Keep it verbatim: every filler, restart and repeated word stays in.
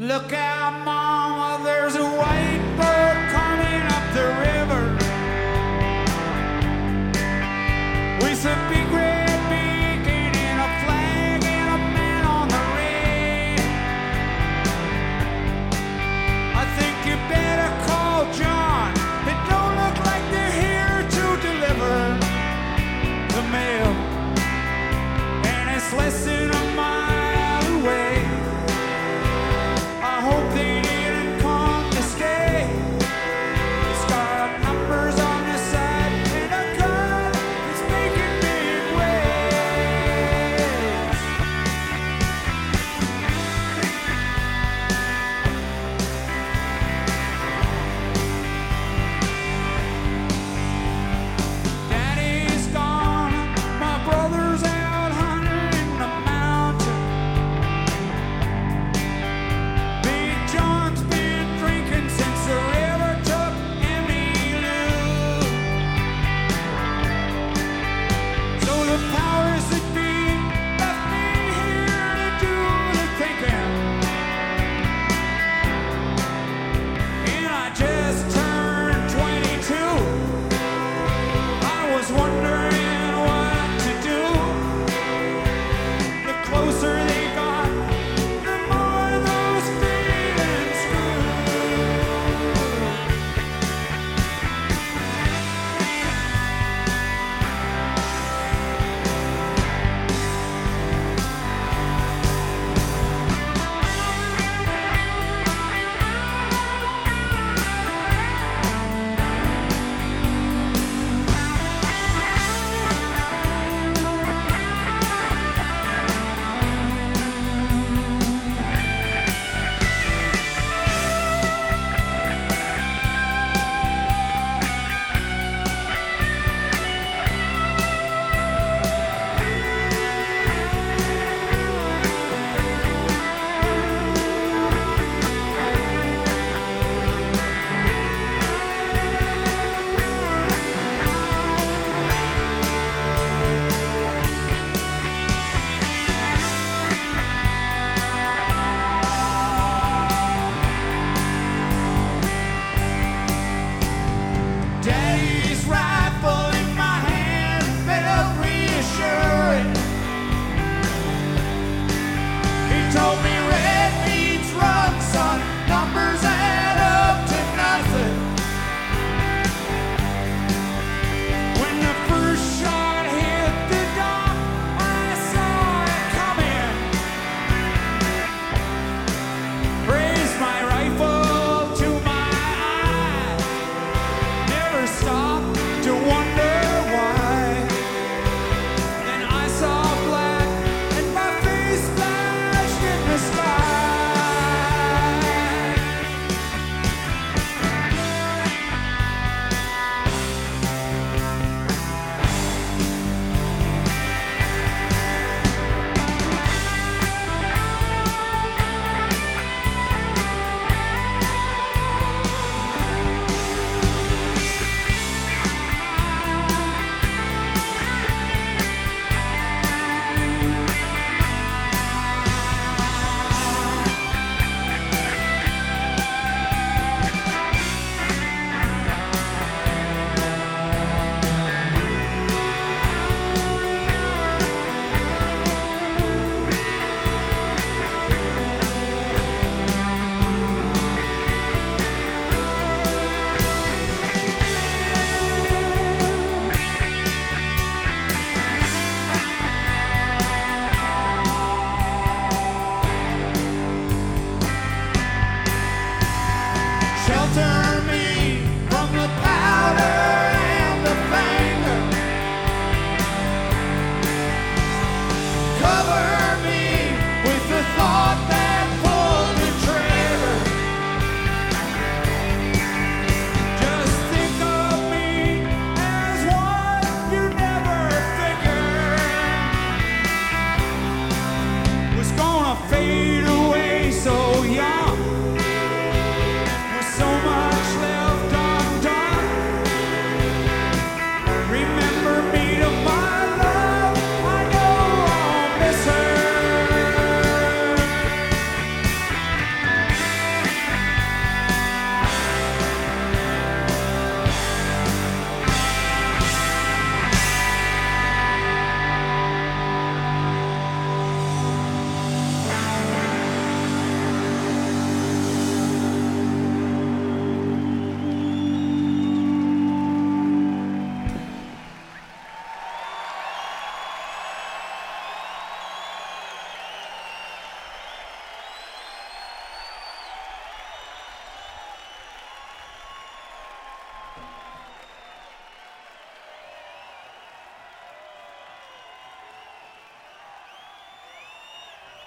Look out, mama, there's a white boat coming up the river with a big red beacon and a flag and a man on the ring. I think you better call John. It don't look like they're here to deliver the mail, and it's less than a mile away. I hope they didn't come to stay. It's got numbers on the side and a gun that's making big waves. Daddy's gone, my brother's out hunting in the mountain. Big John's been drinking since the river took Emmylou. So the powers that be left me here to do the thinking. And I just turned twenty-two. I was wondering what to do. The closer they got, the more those feelings grew. Daddy's rifle in my hand felt reassuring. He told me red means run, son. Numbers add up to nothing. When the first shot hit the dock, I saw it coming. Raised my rifle to my eye. Never stopped to wonder why. Then I saw black and my face flashed in the sky. Shelter me from the powder